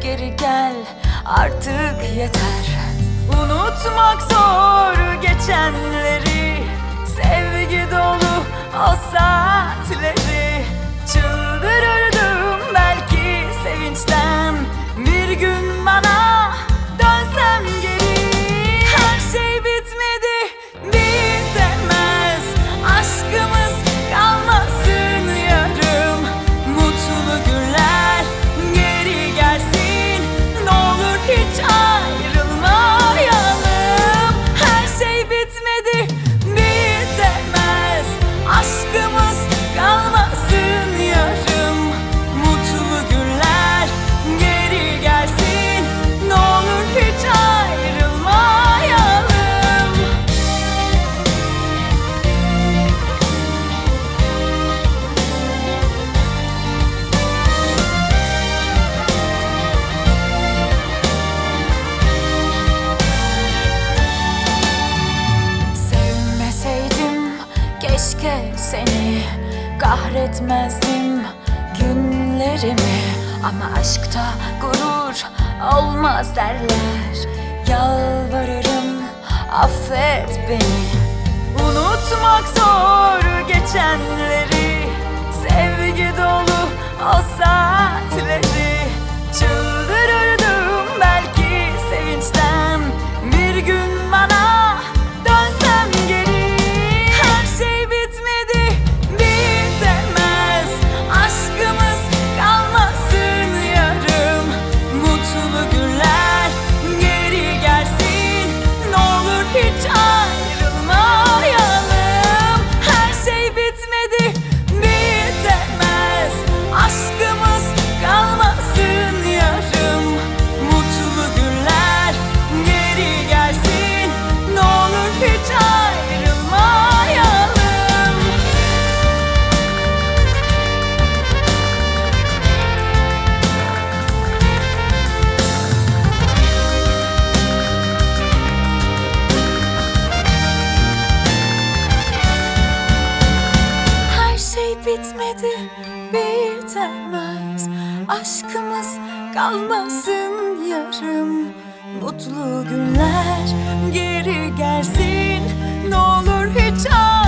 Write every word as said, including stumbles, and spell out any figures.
geri gel, artık yeter. Unutmak zor geçenleri, sevgi dolu o saatleri. Çıldırırdım belki sevinçten, bir gün bana dönsem geri. Her şey bitmedi, bitemez, aşkımız kalmasın yarım. Mutlu günler geri gelsin, ne olur hiç ayrılmayalım. Her şey bitmedi, bitemez, aşkımız kalmasın yarım. Mutlu günler geri gelsin, ne olur hiç ayrılmayalım. Sevmeseydim keşke seni, kahretmezdim günlerimi. Ama aşkta gurur olmaz derler, yalvarırım affet beni. Unutmak zor geçenleri, sevgi dolu o saatleri. Çıldırırdım belki sevinçten, bir gün bana dönsem geri. Her şey bitmedi, bitemez, aşkımız kalmasın yarım. Mutlu günler geri gelsin, ne olur hiç ayrılmayalım. Her şey bitmedi, bitemez, aşkımız kalmasın yarım. Mutlu günler geri gelsin, ne olur hiç ayrılmayalım. Her şey bitmedi, bitemez, aşkımız kalmasın yarım. Mutlu günler geri gelsin, ne olur hiç ayrılmayalım.